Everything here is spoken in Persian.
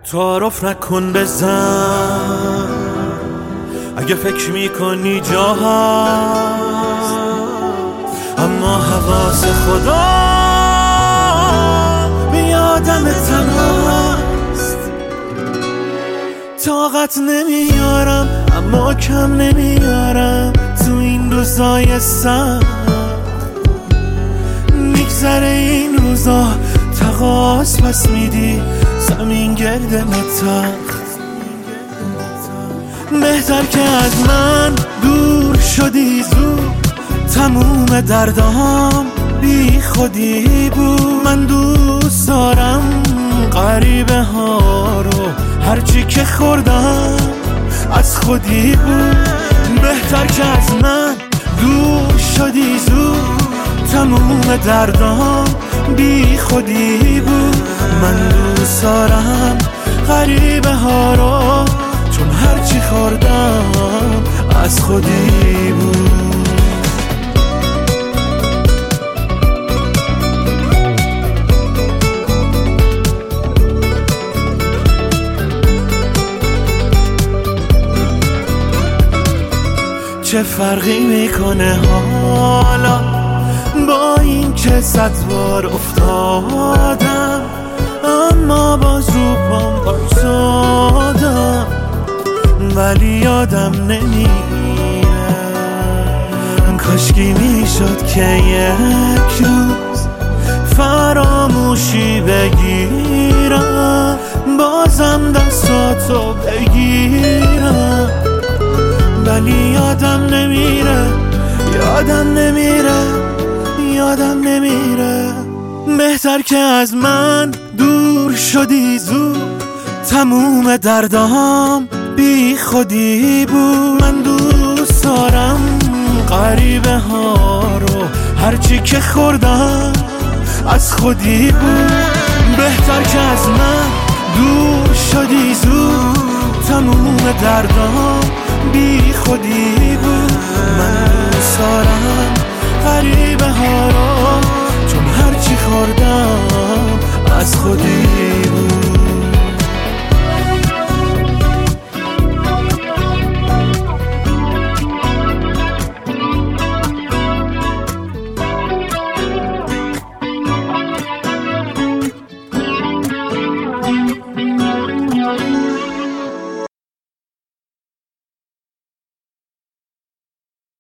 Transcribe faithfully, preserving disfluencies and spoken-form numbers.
تعارف نکن بزن اگه فکر میکنی جا هست، اما حواس خدا به آدم تنهاست. طاقت نمیارم اما کم نمیارم تو این روزای سخت. میگذره این روزا تقاس پس میدی زمین گرد تخت. بهتر که از من دور شدی زود، تموم دردام بی خودی بود. من دوست دارم غریبه ها رو، هرچی که خوردم از خودی بود. بهتر که از من دور شدی زود، تموم دردام بی خودی بود. من دوست دارم غریبه ها رو، چون هرچی خوردم از خودی بود. چه فرقی میکنه حالا با این که صد بار افتادم، اما باز رو پام بایستادم. ولی یادم نمیره کاشکی میشد که یک روز فراموشی بگیرم، بازم دستاتو بگیرم. ولی یادم نمیره یادم نمیره یادم نمیره. بهتر که از من دور شدی زود، تموم دردام بی خودی بود. من دوست دارم غریبه ها رو، هرچی که خوردم از خودی بود. بهتر که از من دور شدی زود، تموم دردام بی خودی بود. من دوست دارم غریبه ها رو،